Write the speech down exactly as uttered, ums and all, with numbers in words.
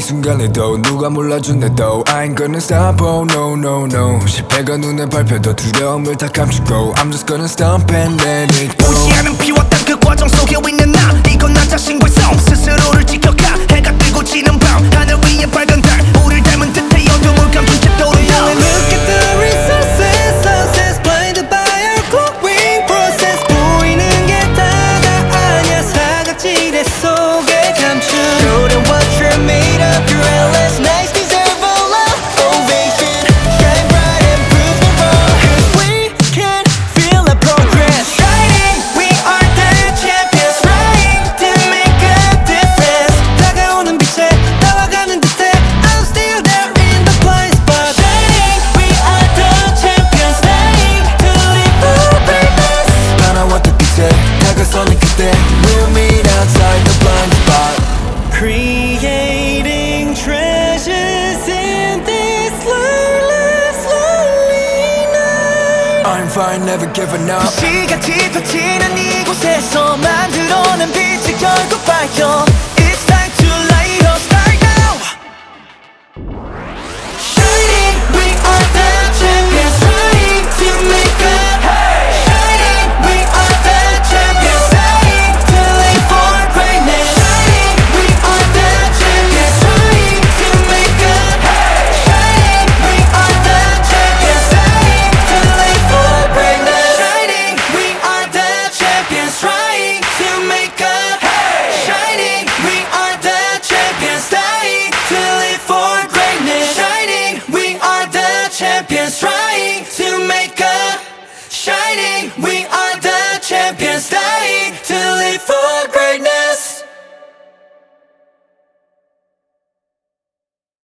순간에도 누가 몰라준대도 I ain't gonna stop, oh no no no. 실패가 눈에 밟혀도 두려움을 다 감추고 I'm just gonna stop and let it go. 보지 않은 피웠던 그 과정 속에 있는 나 이건 나 자신과의 싸움 스스로를 지켜가 해가 뜨고 지는 밤 하늘 위에 밝은 달 우릴 닮은 듯해 어둠을 감춘 채 떠오른다. Look at the resources, success blinded by our growing process. 보이는 게 다가 아니야 사각지대 속에 감춘 Show them what you're made of. Your endless nights deserve a love ovation. Shine bright and prove me wrong, 'cause we can feel the progress. Shining, we are the champions. Trying to make a difference. 다가오는 빛에 나와가는 듯해 I'm still there in the blind spot. Shining, we are the champions. Dying to live for greatness. 하나왔던 끝에 다가서는 그때 We'll meet outside the blind spot. Creating treasures in this lightless, lonely night. I'm fine, never giving up. 시같이 펼치는 이곳에서 만들어낸 빛이 결국 밝혀